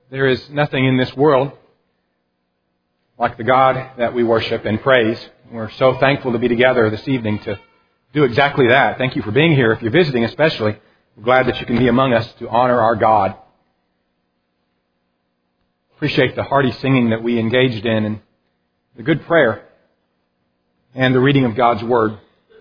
There is nothing in this world like the God that we worship and praise. We're so thankful to be together this evening to do exactly that. Thank you for being here. If you're visiting especially, we're glad that you can be among us to honor our God. Appreciate the hearty singing that we engaged in and the good prayer and the reading of God's Word.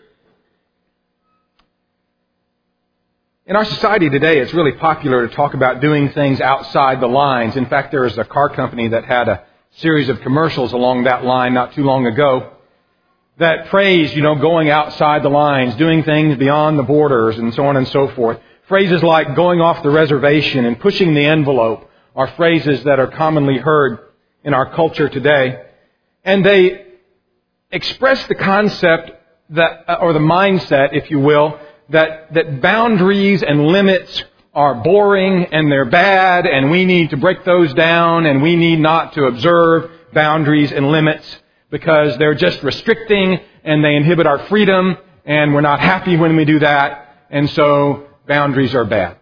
In our society today, it's really popular to talk about doing things outside the lines. In fact, there is a car company that had a series of commercials along that line not too long ago that praised, going outside the lines, doing things beyond the borders, and so on and so forth. Phrases like going off the reservation and pushing the envelope are phrases that are commonly heard in our culture today. And they express the concept that, or the mindset, if you will, that boundaries and limits are boring and they're bad and we need to break those down and we need not to observe boundaries and limits because they're just restricting and they inhibit our freedom and we're not happy when we do that, and so boundaries are bad.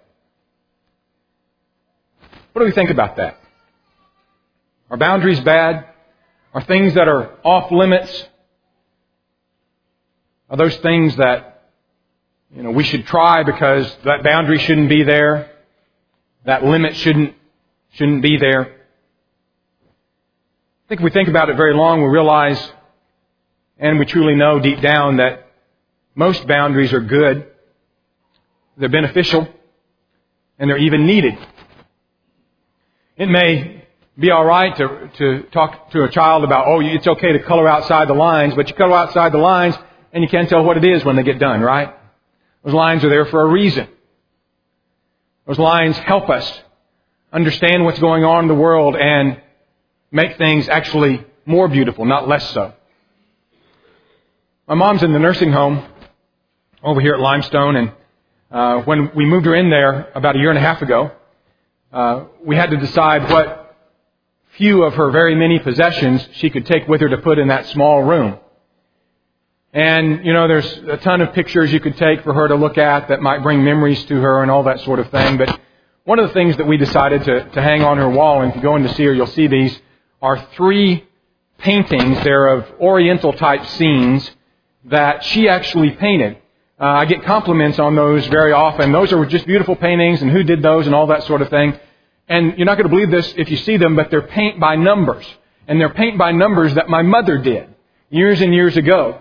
What do we think about that? Are boundaries bad? Are things that are off limits? Are those things that we should try because that boundary shouldn't be there? That limit shouldn't be there? I think if we think about it very long, we realize and we truly know deep down that most boundaries are good. They're beneficial and they're even needed. It may be all right to talk to a child about, it's okay to color outside the lines, but you color outside the lines and you can't tell what it is when they get done, right? Those lines are there for a reason. Those lines help us understand what's going on in the world and make things actually more beautiful, not less so. My mom's in the nursing home over here at Limestone, and when we moved her in there about a year and a half ago, we had to decide what few of her very many possessions she could take with her to put in that small room. And, there's a ton of pictures you could take for her to look at that might bring memories to her and all that sort of thing. But one of the things that we decided to hang on her wall, and if you go in to see her, you'll see these, are 3 paintings. They're of Oriental type scenes that she actually painted. I get compliments on those very often. Those are just beautiful paintings, and who did those and all that sort of thing. And you're not going to believe this if you see them, but they're paint by numbers. And they're paint by numbers that my mother did years and years ago.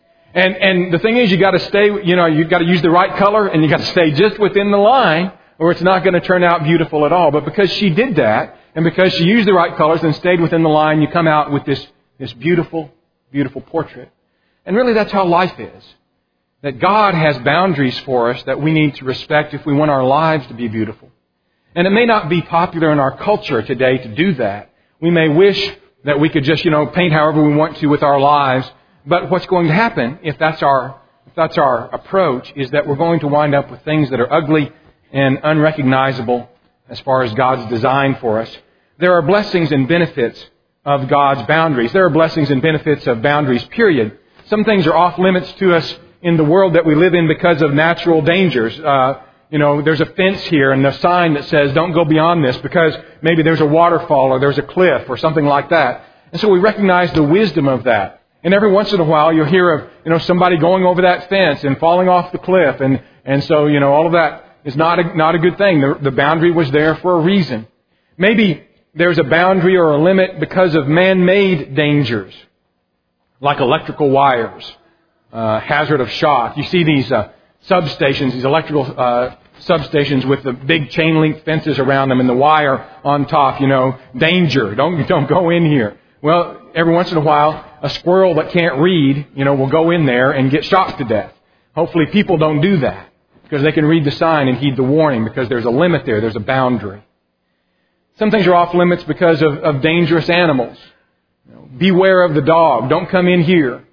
And the thing is, you got to stay, you've got to use the right color and you got to stay just within the line or it's not going to turn out beautiful at all. But because she did that and because she used the right colors and stayed within the line, you come out with this beautiful, beautiful portrait. And really that's how life is. That God has boundaries for us that we need to respect if we want our lives to be beautiful. And it may not be popular in our culture today to do that. We may wish that we could just, paint however we want to with our lives. But what's going to happen if that's our approach is that we're going to wind up with things that are ugly and unrecognizable as far as God's design for us. There are blessings and benefits of God's boundaries. There are blessings and benefits of boundaries, period. Some things are off limits to us in the world that we live in because of natural dangers. There's a fence here and a sign that says don't go beyond this because maybe there's a waterfall or there's a cliff or something like that. And so we recognize the wisdom of that. And every once in a while you'll hear of, somebody going over that fence and falling off the cliff. And so, all of that is not a good thing. The boundary was there for a reason. Maybe there's a boundary or a limit because of man-made dangers, like electrical wires, hazard of shock. You see these substations, these electrical substations with the big chain link fences around them and the wire on top, danger, don't go in here. Well, every once in a while, a squirrel that can't read, will go in there and get shocked to death. Hopefully people don't do that because they can read the sign and heed the warning because there's a limit there. There's a boundary. Some things are off limits because of dangerous animals. Beware of the dog. Don't come in here.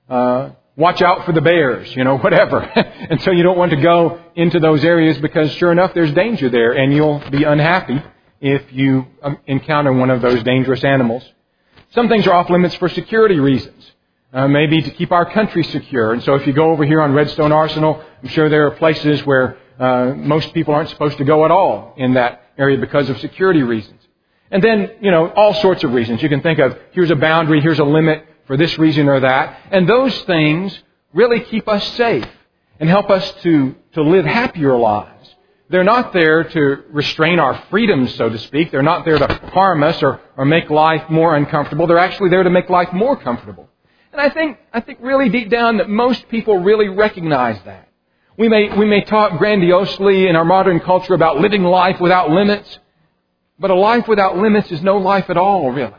Watch out for the bears, whatever. And so you don't want to go into those areas because sure enough, there's danger there and you'll be unhappy if you encounter one of those dangerous animals. Some things are off limits for security reasons, maybe to keep our country secure. And so if you go over here on Redstone Arsenal, I'm sure there are places where most people aren't supposed to go at all in that area because of security reasons. And then, all sorts of reasons. You can think of, here's a boundary, here's a limit for this reason or that. And those things really keep us safe and help us to live happier lives. They're not there to restrain our freedoms, so to speak. They're not there to harm us or make life more uncomfortable. They're actually there to make life more comfortable. And I think really deep down that most people really recognize that. We may talk grandiosely in our modern culture about living life without limits, but a life without limits is no life at all, really.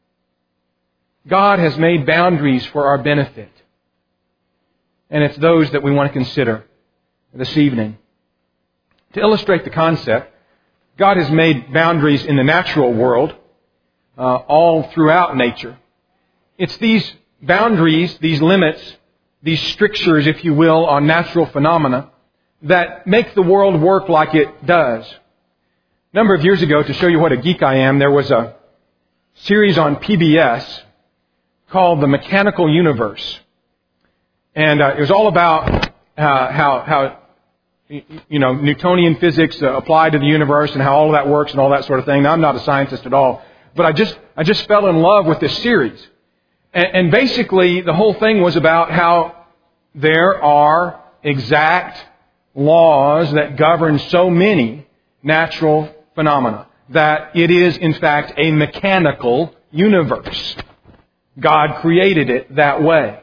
God has made boundaries for our benefit. And it's those that we want to consider this evening. To illustrate the concept, God has made boundaries in the natural world, all throughout nature. It's these boundaries, these limits, these strictures, if you will, on natural phenomena that make the world work like it does. A number of years ago, to show you what a geek I am, there was a series on PBS called The Mechanical Universe. And it was all about how Newtonian physics apply to the universe and how all of that works and all that sort of thing. Now, I'm not a scientist at all, but I just fell in love with this series. And basically, the whole thing was about how there are exact laws that govern so many natural phenomena, that it is, in fact, a mechanical universe. God created it that way.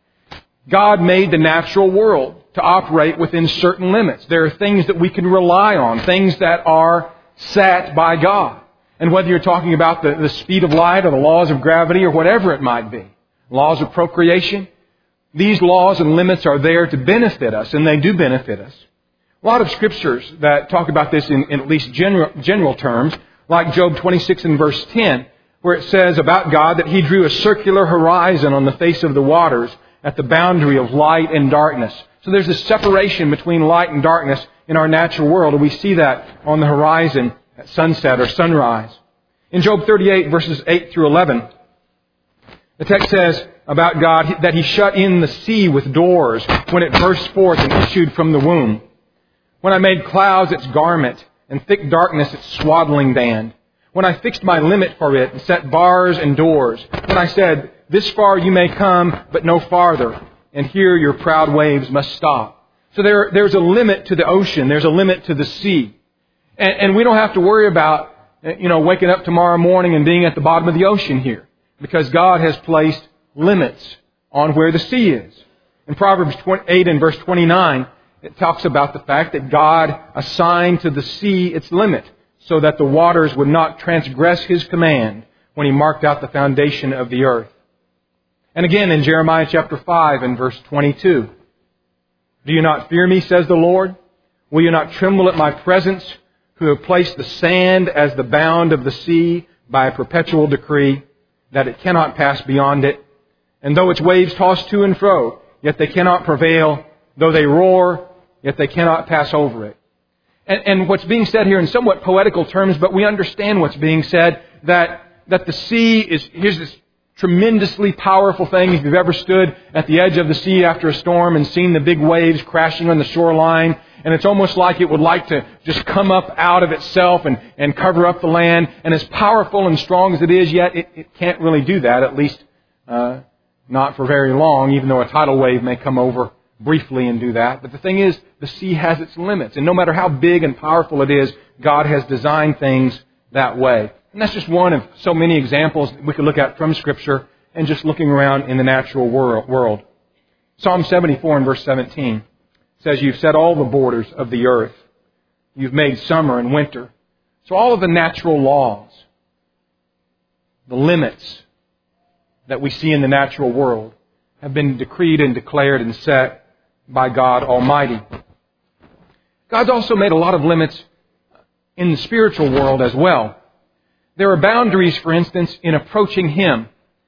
God made the natural world to operate within certain limits. There are things that we can rely on, things that are set by God. And whether you're talking about the speed of light or the laws of gravity or whatever it might be, laws of procreation, these laws and limits are there to benefit us, and they do benefit us. A lot of scriptures that talk about this in at least general terms, like Job 26 and verse 10, where it says about God that He drew a circular horizon on the face of the waters at the boundary of light and darkness. So there's a separation between light and darkness in our natural world, and we see that on the horizon at sunset or sunrise. In Job 38, verses 8 through 11, the text says about God that He shut in the sea with doors when it burst forth and issued from the womb. When I made clouds its garment and thick darkness its swaddling band. When I fixed my limit for it and set bars and doors. When I said, this far you may come, but no farther. And here your proud waves must stop. So there's a limit to the ocean. There's a limit to the sea. And we don't have to worry about, waking up tomorrow morning and being at the bottom of the ocean here. Because God has placed limits on where the sea is. In Proverbs 8 and verse 29, it talks about the fact that God assigned to the sea its limit so that the waters would not transgress His command when He marked out the foundation of the earth. And again in Jeremiah chapter 5 and verse 22, do you not fear me, says the Lord? Will you not tremble at my presence, who have placed the sand as the bound of the sea by a perpetual decree, that it cannot pass beyond it? And though its waves toss to and fro, yet they cannot prevail. Though they roar, yet they cannot pass over it. And what's being said here in somewhat poetical terms, but we understand what's being said, that the sea here's this tremendously powerful thing. If you've ever stood at the edge of the sea after a storm and seen the big waves crashing on the shoreline, and it's almost like it would like to just come up out of itself and cover up the land. And as powerful and strong as it is, yet it can't really do that, at least not for very long, even though a tidal wave may come over briefly and do that. But the thing is, the sea has its limits. And no matter how big and powerful it is, God has designed things that way. And that's just one of so many examples we could look at from Scripture and just looking around in the natural world. Psalm 74 and verse 17 says, you've set all the borders of the earth. You've made summer and winter. So all of the natural laws, the limits that we see in the natural world, have been decreed and declared and set by God Almighty. God's also made a lot of limits in the spiritual world as well. There are boundaries, for instance, in approaching Him.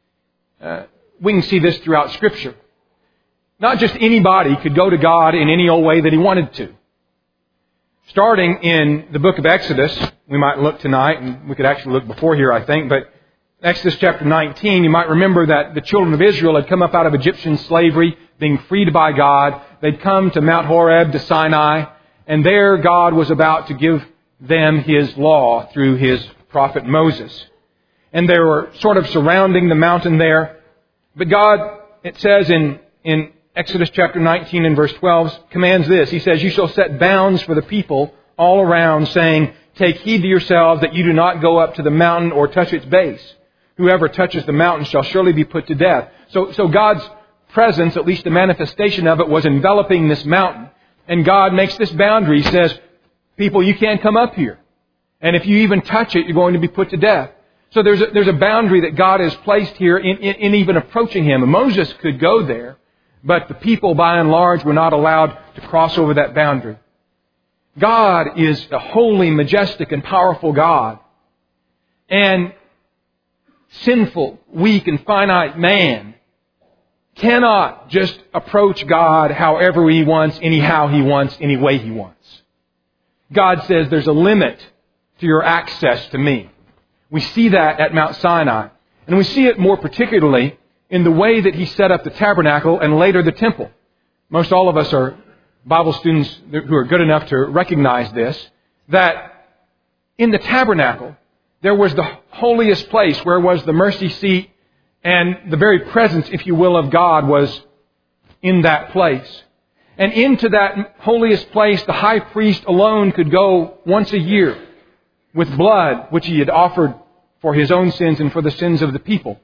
We can see this throughout Scripture. Not just anybody could go to God in any old way that he wanted to. Starting in the book of Exodus, we might look tonight, and we could actually look before here, I think, but Exodus chapter 19, you might remember that the children of Israel had come up out of Egyptian slavery, being freed by God. They'd come to Mount Horeb, to Sinai, and there God was about to give them His law through His prophet Moses. And they were sort of surrounding the mountain there. But God, it says in Exodus chapter 19 and verse 12, commands this. He says, "You shall set bounds for the people all around, saying, 'Take heed to yourselves that you do not go up to the mountain or touch its base. Whoever touches the mountain shall surely be put to death.'" So God's presence, at least the manifestation of it, was enveloping this mountain. And God makes this boundary. He says, "People, you can't come up here. And if you even touch it, you're going to be put to death." So there's a boundary that God has placed here in even approaching Him. And Moses could go there, but the people by and large were not allowed to cross over that boundary. God is a holy, majestic, and powerful God. And sinful, weak, and finite man cannot just approach God however he wants, anyhow he wants, any way he wants. God says there's a limit to your access to me. We see that at Mount Sinai. And we see it more particularly in the way that He set up the tabernacle and later the temple. Most all of us are Bible students who are good enough to recognize this, that in the tabernacle there was the holiest place where was the mercy seat, and the very presence, if you will, of God was in that place. And into that holiest place, the high priest alone could go once a year with blood, which he had offered for his own sins and for the sins of the people.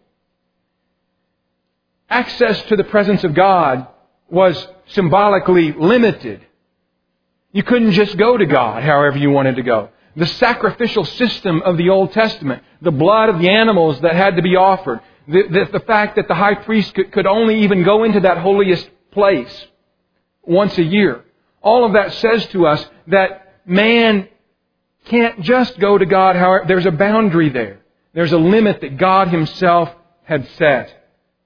Access to the presence of God was symbolically limited. You couldn't just go to God however you wanted to go. The sacrificial system of the Old Testament, the blood of the animals that had to be offered, the fact that the high priest could only even go into that holiest place once a year. All of that says to us that man can't just go to God. However, there's a boundary there. There's a limit that God Himself had set.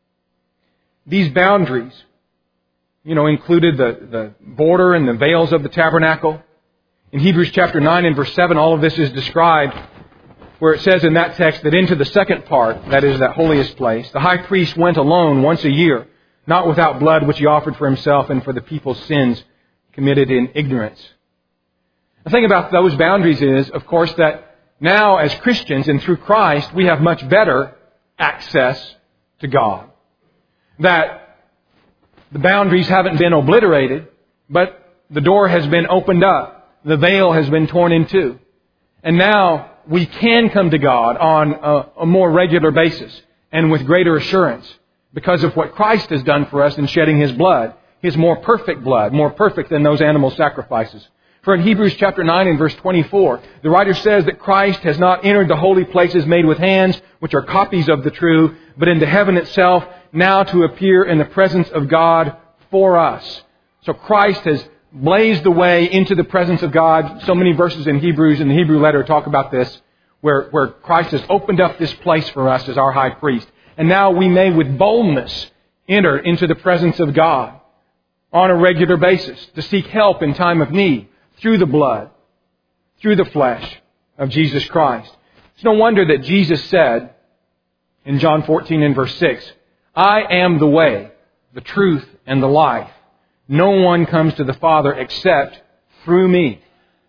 These boundaries, included the border and the veils of the tabernacle. In Hebrews chapter 9 and verse 7, all of this is described, where it says in that text that into the second part, that is that holiest place, the high priest went alone once a year, not without blood which he offered for himself and for the people's sins committed in ignorance. The thing about those boundaries is, of course, that now as Christians and through Christ, we have much better access to God. That the boundaries haven't been obliterated, but the door has been opened up. The veil has been torn in two. And now we can come to God on a more regular basis and with greater assurance because of what Christ has done for us in shedding His blood, His more perfect blood, more perfect than those animal sacrifices. For in Hebrews chapter 9 and verse 24, the writer says that Christ has not entered the holy places made with hands, which are copies of the true, but into heaven itself, now to appear in the presence of God for us. So Christ has blazed the way into the presence of God. So many verses in Hebrews, in the Hebrew letter, talk about this, where Christ has opened up this place for us as our high priest. And now we may with boldness enter into the presence of God on a regular basis to seek help in time of need through the blood, through the flesh of Jesus Christ. It's no wonder that Jesus said in John 14 and verse 6, "I am the way, the truth, and the life. No one comes to the Father except through me."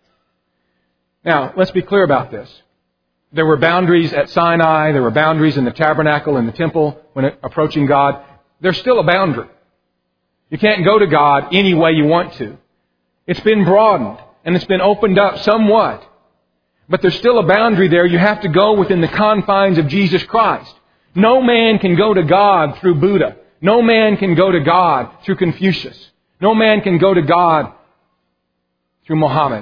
Now, let's be clear about this. There were boundaries at Sinai. There were boundaries in the tabernacle and the temple when approaching God. There's still a boundary. You can't go to God any way you want to. It's been broadened and it's been opened up somewhat. But there's still a boundary there. You have to go within the confines of Jesus Christ. No man can go to God through Buddha. No man can go to God through Confucius. No man can go to God through Muhammad.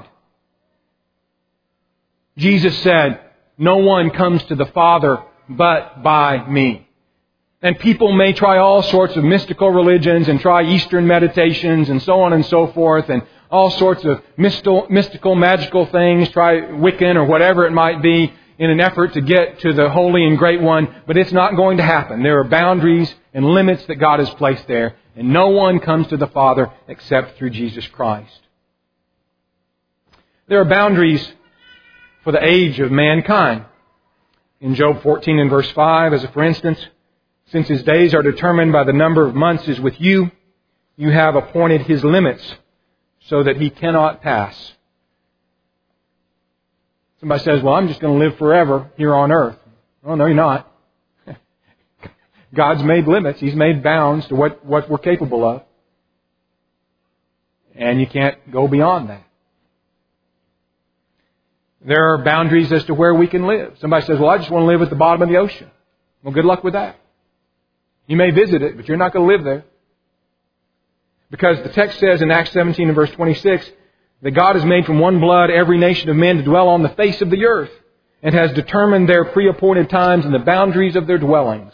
Jesus said, "No one comes to the Father but by me." And people may try all sorts of mystical religions and try Eastern meditations and so on and so forth and all sorts of mystical, magical things, try Wiccan or whatever it might be in an effort to get to the Holy and Great One. But it's not going to happen. There are boundaries and limits that God has placed there. And no one comes to the Father except through Jesus Christ. There are boundaries for the age of mankind. In Job 14 and verse 5, as a for instance, "Since his days are determined by the number of months is with you, you have appointed his limits so that he cannot pass." Somebody says, well, I'm just going to live forever here on earth. Oh, no, you're not. God's made limits. He's made bounds to what we're capable of. And you can't go beyond that. There are boundaries as to where we can live. Somebody says, well, I just want to live at the bottom of the ocean. Well, good luck with that. You may visit it, but you're not going to live there. Because the text says in Acts 17 and verse 26 that God has made from one blood every nation of men to dwell on the face of the earth and has determined their pre-appointed times and the boundaries of their dwellings.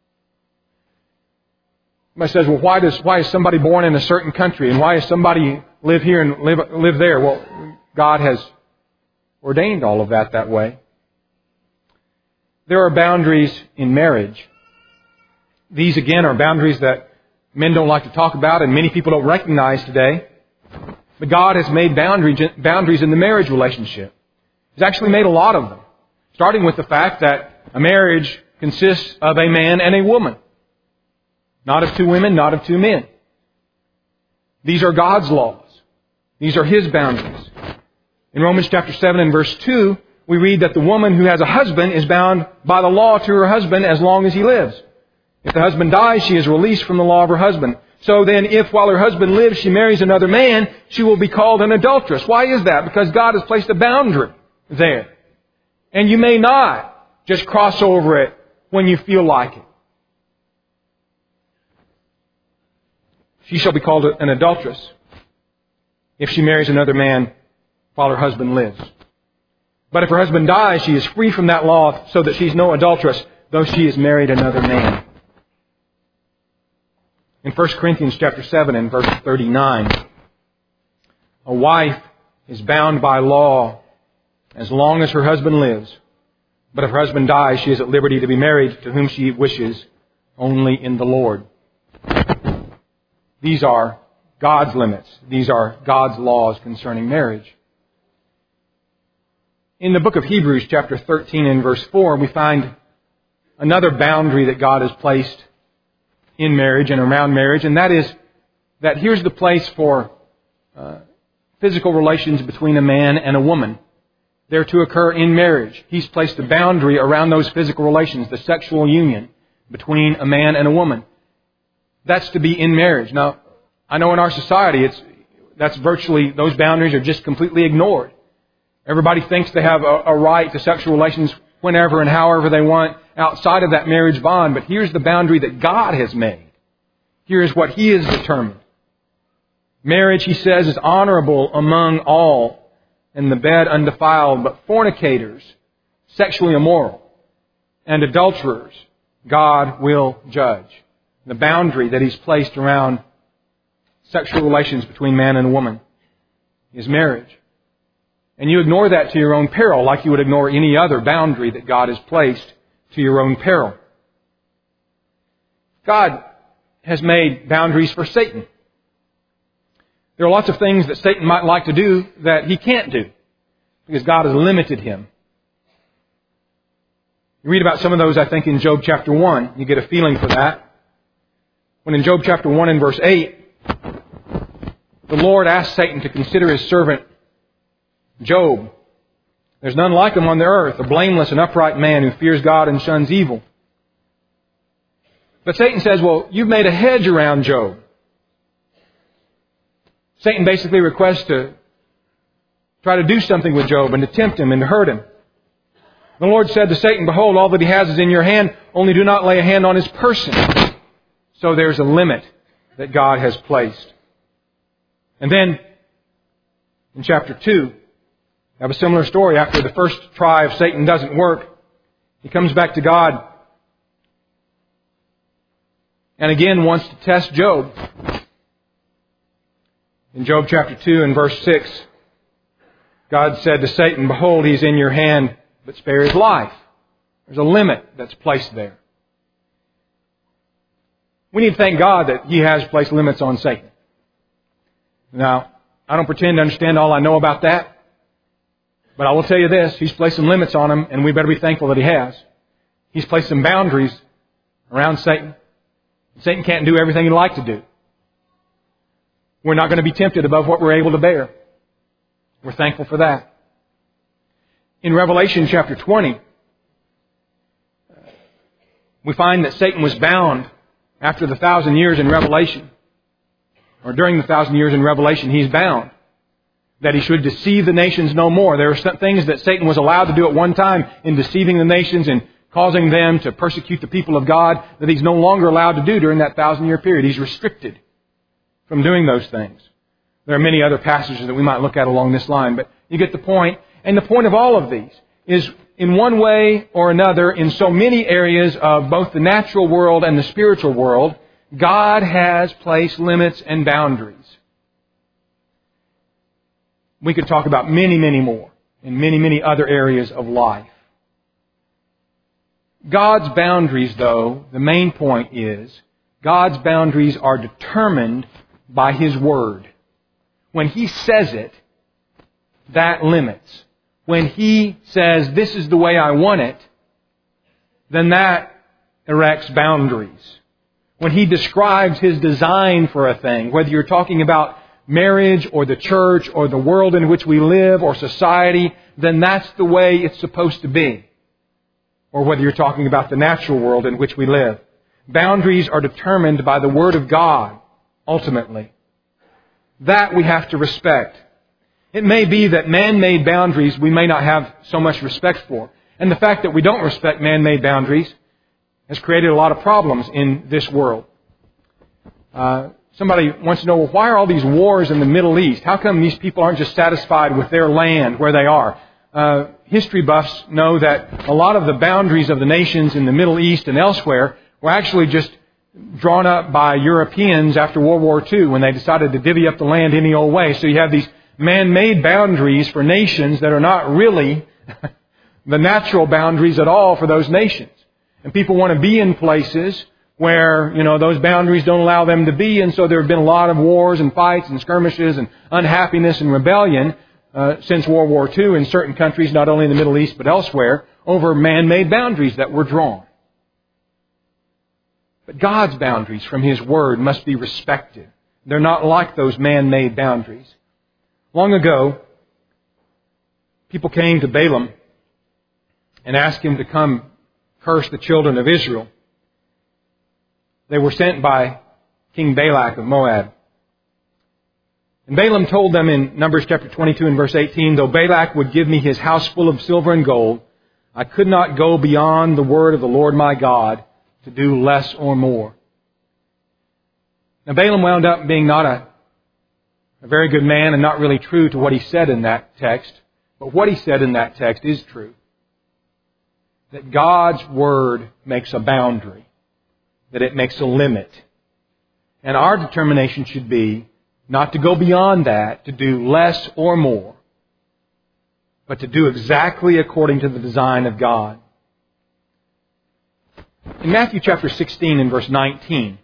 Somebody says, well, why is somebody born in a certain country and why does somebody live here and live there? Well, God has ordained all of that way. There are boundaries in marriage. These, again, are boundaries that men don't like to talk about and many people don't recognize today. But God has made boundaries in the marriage relationship. He's actually made a lot of them. Starting with the fact that a marriage consists of a man and a woman. Not of two women, not of two men. These are God's laws. These are His boundaries. In Romans chapter 7 and verse 2, we read that the woman who has a husband is bound by the law to her husband as long as he lives. If the husband dies, she is released from the law of her husband. So then, if while her husband lives she marries another man, she will be called an adulteress. Why is that? Because God has placed a boundary there. And you may not just cross over it when you feel like it. She shall be called an adulteress if she marries another man while her husband lives. But if her husband dies, she is free from that law so that she's no adulteress, though she has married another man. In 1 Corinthians chapter 7 and verse 39, a wife is bound by law as long as her husband lives. But if her husband dies, she is at liberty to be married to whom she wishes, only in the Lord. These are God's limits. These are God's laws concerning marriage. In the book of Hebrews, chapter 13 and verse 4, we find another boundary that God has placed in marriage and around marriage, and that is that here's the place for physical relations between a man and a woman. They're to occur in marriage. He's placed a boundary around those physical relations, the sexual union between a man and a woman. That's to be in marriage. Now, I know in our society, those boundaries are just completely ignored. Everybody thinks they have a right to sexual relations whenever and however they want outside of that marriage bond. But here's the boundary that God has made. Here's what He has determined. Marriage, He says, is honorable among all, and the bed undefiled, but fornicators, sexually immoral, and adulterers, God will judge. The boundary that He's placed around sexual relations between man and woman is marriage. And you ignore that to your own peril, like you would ignore any other boundary that God has placed to your own peril. God has made boundaries for Satan. There are lots of things that Satan might like to do that he can't do, because God has limited him. You read about some of those, I think, in Job chapter 1. You get a feeling for that. When in Job chapter 1 and verse 8, the Lord asked Satan to consider his servant Job. There's none like him on the earth, a blameless and upright man who fears God and shuns evil. But Satan says, well, you've made a hedge around Job. Satan basically requests to try to do something with Job and to tempt him and to hurt him. The Lord said to Satan, behold, all that he has is in your hand, only do not lay a hand on his person. So there's a limit that God has placed. And then, in chapter 2, we have a similar story. After the first try of Satan doesn't work, he comes back to God and again wants to test Job. In Job chapter 2 and verse 6, God said to Satan, behold, he's in your hand, but spare his life. There's a limit that's placed there. We need to thank God that He has placed limits on Satan. Now, I don't pretend to understand all I know about that. But I will tell you this, He's placed some limits on him, and we better be thankful that He has. He's placed some boundaries around Satan. Satan can't do everything he'd like to do. We're not going to be tempted above what we're able to bear. We're thankful for that. In Revelation chapter 20, we find that Satan was bound after the 1,000 years in Revelation. Or during the 1,000 years in Revelation, he's bound. That he should deceive the nations no more. There are some things that Satan was allowed to do at one time in deceiving the nations and causing them to persecute the people of God, that he's no longer allowed to do during that 1,000-year period. He's restricted from doing those things. There are many other passages that we might look at along this line, but you get the point. And the point of all of these is, in one way or another, in so many areas of both the natural world and the spiritual world, God has placed limits and boundaries. We could talk about many, many more in many, many other areas of life. God's boundaries, though, the main point is, God's boundaries are determined by His Word. When He says it, that limits. When He says, this is the way I want it, then that erects boundaries. When He describes His design for a thing, whether you're talking about marriage or the church or the world in which we live or society, then that's the way it's supposed to be. Or whether you're talking about the natural world in which we live. Boundaries are determined by the Word of God, ultimately. That we have to respect. It may be that man-made boundaries we may not have so much respect for. And the fact that we don't respect man-made boundaries has created a lot of problems in this world. Somebody wants to know, well, why are all these wars in the Middle East? How come these people aren't just satisfied with their land where they are? History buffs know that a lot of the boundaries of the nations in the Middle East and elsewhere were actually just drawn up by Europeans after World War II when they decided to divvy up the land any old way. So you have these man-made boundaries for nations that are not really the natural boundaries at all for those nations. And people want to be in places where, those boundaries don't allow them to be, and so there have been a lot of wars and fights and skirmishes and unhappiness and rebellion since World War II in certain countries, not only in the Middle East but elsewhere, over man-made boundaries that were drawn. But God's boundaries from His Word must be respected. They're not like those man-made boundaries. Long ago, people came to Balaam and asked him to come curse the children of Israel. They were sent by King Balak of Moab. And Balaam told them in Numbers chapter 22 and verse 18, though Balak would give me his house full of silver and gold, I could not go beyond the word of the Lord my God to do less or more. Now Balaam wound up being not a very good man and not really true to what he said in that text. But what he said in that text is true. That God's Word makes a boundary. That it makes a limit. And our determination should be not to go beyond that, to do less or more, but to do exactly according to the design of God. In Matthew chapter 16 and verse 19,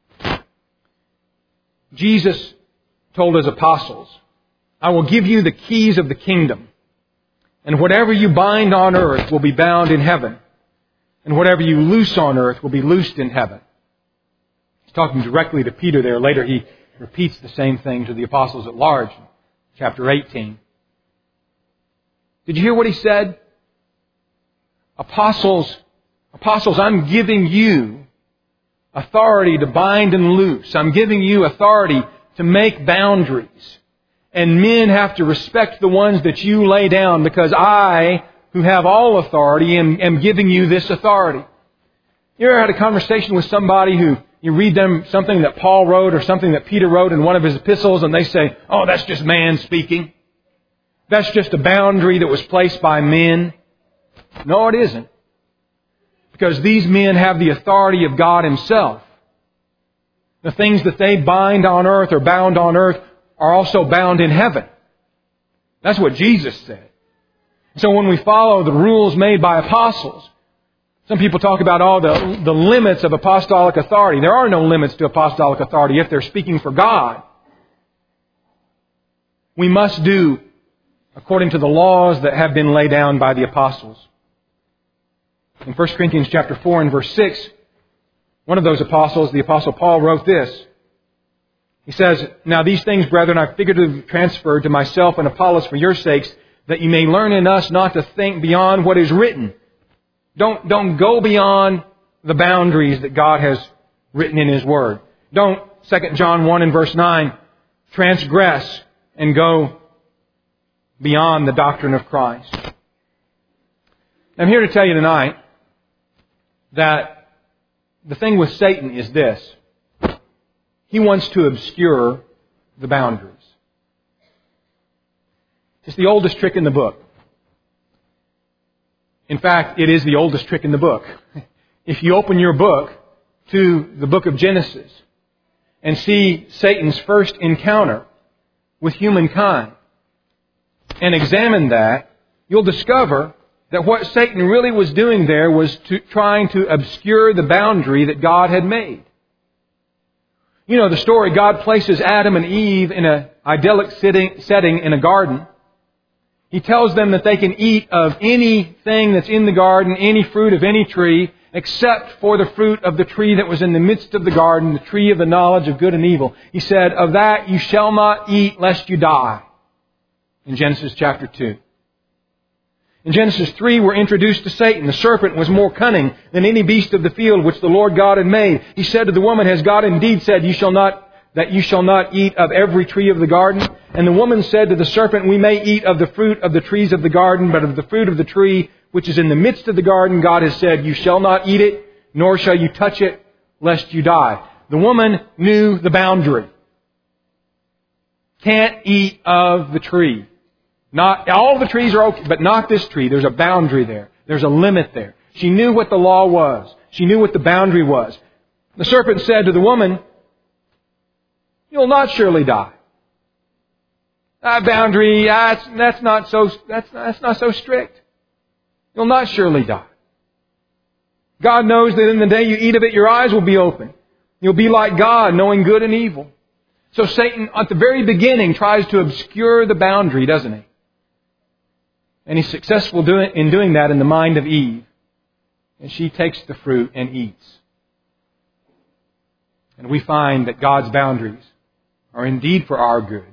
Jesus told His apostles, I will give you the keys of the kingdom, and whatever you bind on earth will be bound in heaven, and whatever you loose on earth will be loosed in heaven. He's talking directly to Peter there. Later he repeats the same thing to the apostles at large, chapter 18. Did you hear what he said? Apostles, I'm giving you authority to bind and loose. I'm giving you authority to make boundaries. And men have to respect the ones that you lay down, because I, who have all authority, am giving you this authority. You ever had a conversation with somebody who you read them something that Paul wrote or something that Peter wrote in one of his epistles, and they say, oh, that's just man speaking. That's just a boundary that was placed by men. No, it isn't. Because these men have the authority of God Himself. The things that they bind on earth or bound on earth are also bound in heaven. That's what Jesus said. So when we follow the rules made by apostles, some people talk about the limits of apostolic authority. There are no limits to apostolic authority if they're speaking for God. We must do according to the laws that have been laid down by the apostles. In 1 Corinthians chapter 4 and verse 6, one of those apostles, the Apostle Paul, wrote this. He says, now these things, brethren, I figuratively transferred to myself and Apollos for your sakes, that you may learn in us not to think beyond what is written. Don't go beyond the boundaries that God has written in His Word. Don't, 2 John 1 and verse 9, transgress and go beyond the doctrine of Christ. I'm here to tell you tonight that the thing with Satan is this. He wants to obscure the boundaries. It's the oldest trick in the book. In fact, it is the oldest trick in the book. If you open your book to the book of Genesis and see Satan's first encounter with humankind and examine that, you'll discover that what Satan really was doing there was trying to obscure the boundary that God had made. You know the story. God places Adam and Eve in an idyllic setting in a garden. He tells them that they can eat of anything that's in the garden, any fruit of any tree, except for the fruit of the tree that was in the midst of the garden, the tree of the knowledge of good and evil. He said, of that you shall not eat lest you die. In Genesis chapter 2. In Genesis 3, we're introduced to Satan. The serpent was more cunning than any beast of the field which the Lord God had made. He said to the woman, has God indeed said, you shall not eat of every tree of the garden? And the woman said to the serpent, we may eat of the fruit of the trees of the garden, but of the fruit of the tree which is in the midst of the garden, God has said, you shall not eat it, nor shall you touch it, lest you die. The woman knew the boundary. Can't eat of the tree. Not all the trees are okay, but not this tree. There's a boundary there. There's a limit there. She knew what the law was. She knew what the boundary was. The serpent said to the woman, you'll not surely die. That boundary, that's not so strict. You'll not surely die. God knows that in the day you eat of it, your eyes will be open. You'll be like God, knowing good and evil. So Satan, at the very beginning, tries to obscure the boundary, doesn't he? And he's successful in doing that in the mind of Eve. And she takes the fruit and eats. And we find that God's boundaries are indeed for our good.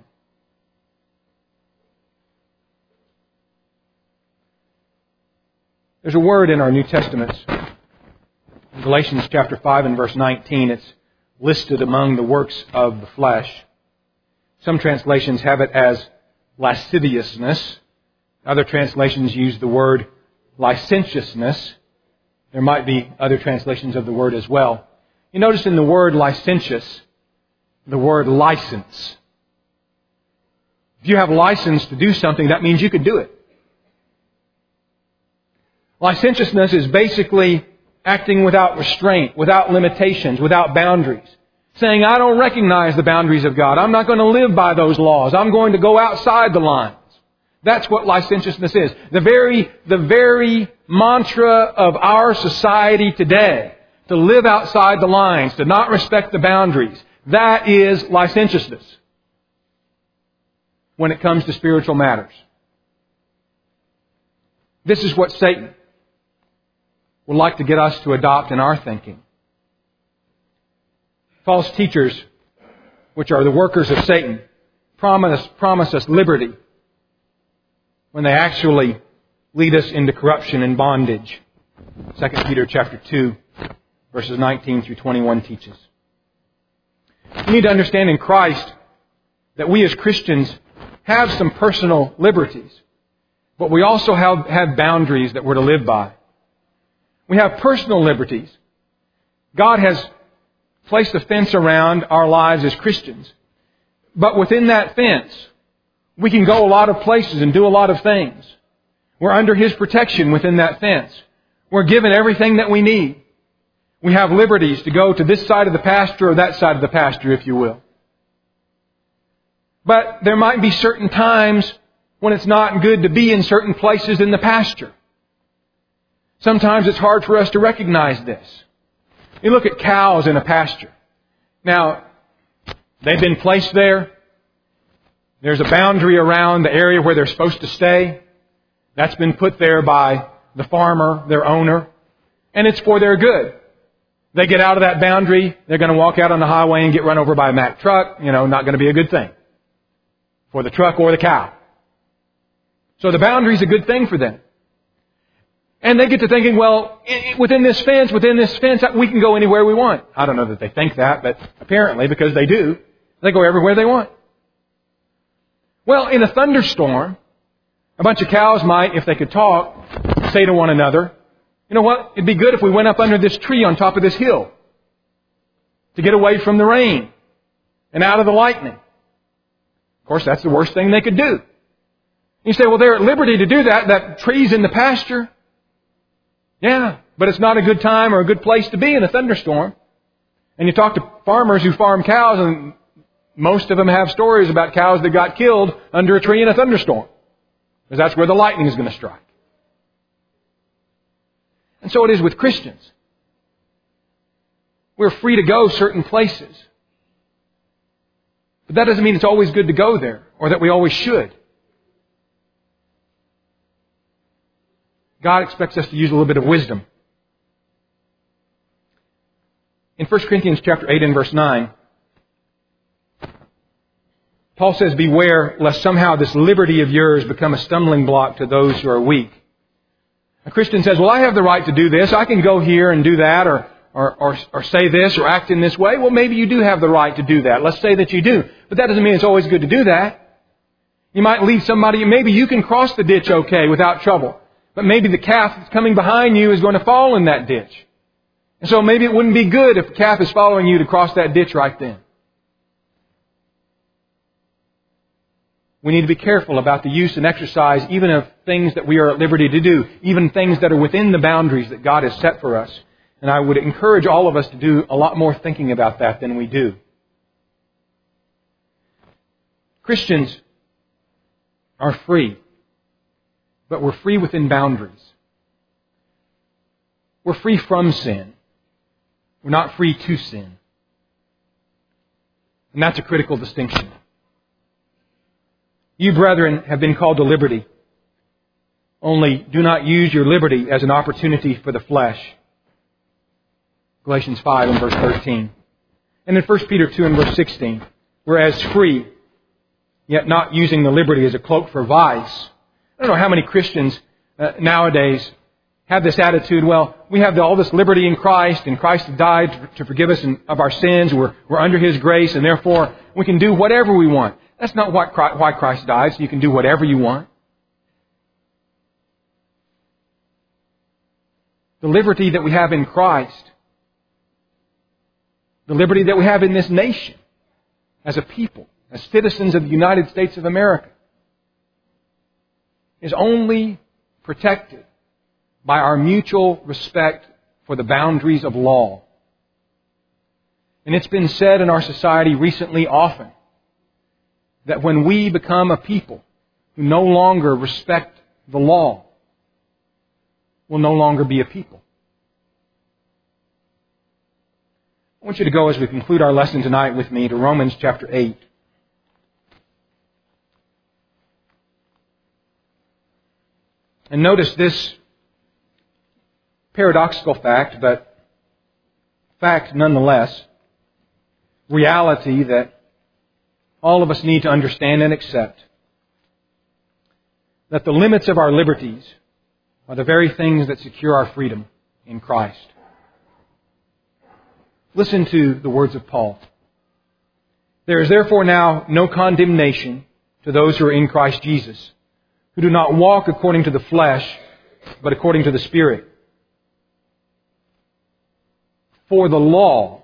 There's a word in our New Testaments. In Galatians chapter 5 and verse 19, it's listed among the works of the flesh. Some translations have it as lasciviousness. Other translations use the word licentiousness. There might be other translations of the word as well. You notice in the word licentious, the word license. If you have license to do something, that means you can do it. Licentiousness is basically acting without restraint, without limitations, without boundaries. Saying, I don't recognize the boundaries of God. I'm not going to live by those laws. I'm going to go outside the lines. That's what licentiousness is. The very mantra of our society today, to live outside the lines, to not respect the boundaries, that is licentiousness when it comes to spiritual matters. This is what Satan would like to get us to adopt in our thinking. False teachers, which are the workers of Satan, promise us liberty when they actually lead us into corruption and bondage. 2 Peter chapter 2, verses 19 through 21 teaches. We need to understand in Christ that we as Christians have some personal liberties, but we also have boundaries that we're to live by. We have personal liberties. God has placed a fence around our lives as Christians. But within that fence, we can go a lot of places and do a lot of things. We're under His protection within that fence. We're given everything that we need. We have liberties to go to this side of the pasture or that side of the pasture, if you will. But there might be certain times when it's not good to be in certain places in the pasture. Sometimes it's hard for us to recognize this. You look at cows in a pasture. Now, they've been placed there. There's a boundary around the area where they're supposed to stay. That's been put there by the farmer, their owner. And it's for their good. They get out of that boundary, they're going to walk out on the highway and get run over by a Mack truck. Not going to be a good thing for the truck or the cow. So the boundary is a good thing for them. And they get to thinking, well, within this fence, we can go anywhere we want. I don't know that they think that, but apparently, because they do, they go everywhere they want. Well, in a thunderstorm, a bunch of cows might, if they could talk, say to one another, you know what, it'd be good if we went up under this tree on top of this hill to get away from the rain and out of the lightning. Of course, that's the worst thing they could do. You say, well, they're at liberty to do that. That tree's in the pasture. Yeah, but it's not a good time or a good place to be in a thunderstorm. And you talk to farmers who farm cows, and most of them have stories about cows that got killed under a tree in a thunderstorm. Because that's where the lightning is going to strike. And so it is with Christians. We're free to go certain places. But that doesn't mean it's always good to go there, or that we always should. God expects us to use a little bit of wisdom. In 1 Corinthians chapter 8 and verse 9, Paul says, beware lest somehow this liberty of yours become a stumbling block to those who are weak. A Christian says, well, I have the right to do this. I can go here and do that, or say this, or act in this way. Well, maybe you do have the right to do that. Let's say that you do. But that doesn't mean it's always good to do that. You might leave somebody, maybe you can cross the ditch okay without trouble. But maybe the calf that's coming behind you is going to fall in that ditch. And so maybe it wouldn't be good if the calf is following you to cross that ditch right then. We need to be careful about the use and exercise even of things that we are at liberty to do, even things that are within the boundaries that God has set for us. And I would encourage all of us to do a lot more thinking about that than we do. Christians are free, but we're free within boundaries. We're free from sin. We're not free to sin. And that's a critical distinction. You, brethren, have been called to liberty. Only do not use your liberty as an opportunity for the flesh. Galatians 5 and verse 13. And in 1 Peter 2 and verse 16. Whereas free, yet not using the liberty as a cloak for vice. I don't know how many Christians nowadays have this attitude, well, we have all this liberty in Christ, and Christ has died to forgive us of our sins. We're under His grace, and therefore we can do whatever we want. That's not why Christ died, so you can do whatever you want. The liberty that we have in Christ, the liberty that we have in this nation, as a people, as citizens of the United States of America, is only protected by our mutual respect for the boundaries of law. And it's been said in our society recently often that when we become a people who no longer respect the law, we'll no longer be a people. I want you to go as we conclude our lesson tonight with me to Romans chapter 8. And notice this paradoxical fact, but fact nonetheless, reality that all of us need to understand and accept. That the limits of our liberties are the very things that secure our freedom in Christ. Listen to the words of Paul. There is therefore now no condemnation to those who are in Christ Jesus, who do not walk according to the flesh, but according to the Spirit. For the law,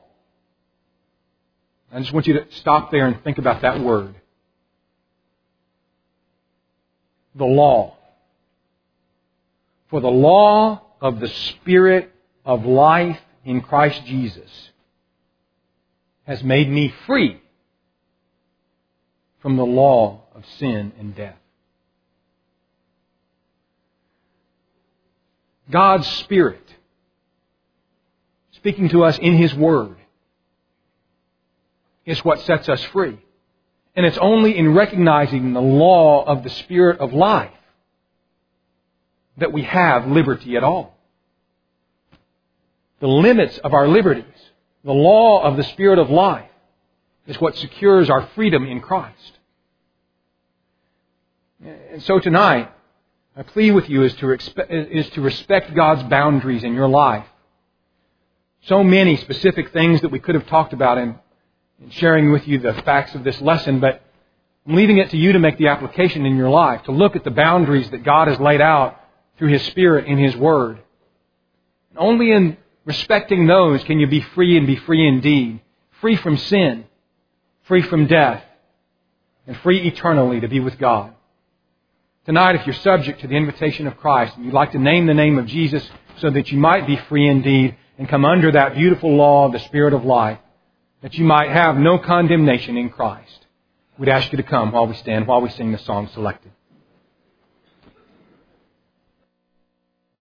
I just want you to stop there and think about that word. The law. For the law of the Spirit of life in Christ Jesus has made me free from the law of sin and death. God's Spirit, speaking to us in His Word, is what sets us free. And it's only in recognizing the law of the Spirit of life that we have liberty at all. The limits of our liberties, the law of the Spirit of life, is what secures our freedom in Christ. And so tonight, My plea with you is to respect God's boundaries in your life. So many specific things that we could have talked about in sharing with you the facts of this lesson, but I'm leaving it to you to make the application in your life, to look at the boundaries that God has laid out through His Spirit in His Word. And only in respecting those can you be free and be free indeed. Free from sin, free from death, and free eternally to be with God. Tonight, if you're subject to the invitation of Christ and you'd like to name the name of Jesus so that you might be free indeed and come under that beautiful law of the Spirit of life, that you might have no condemnation in Christ, we'd ask you to come while we stand, while we sing the song selected.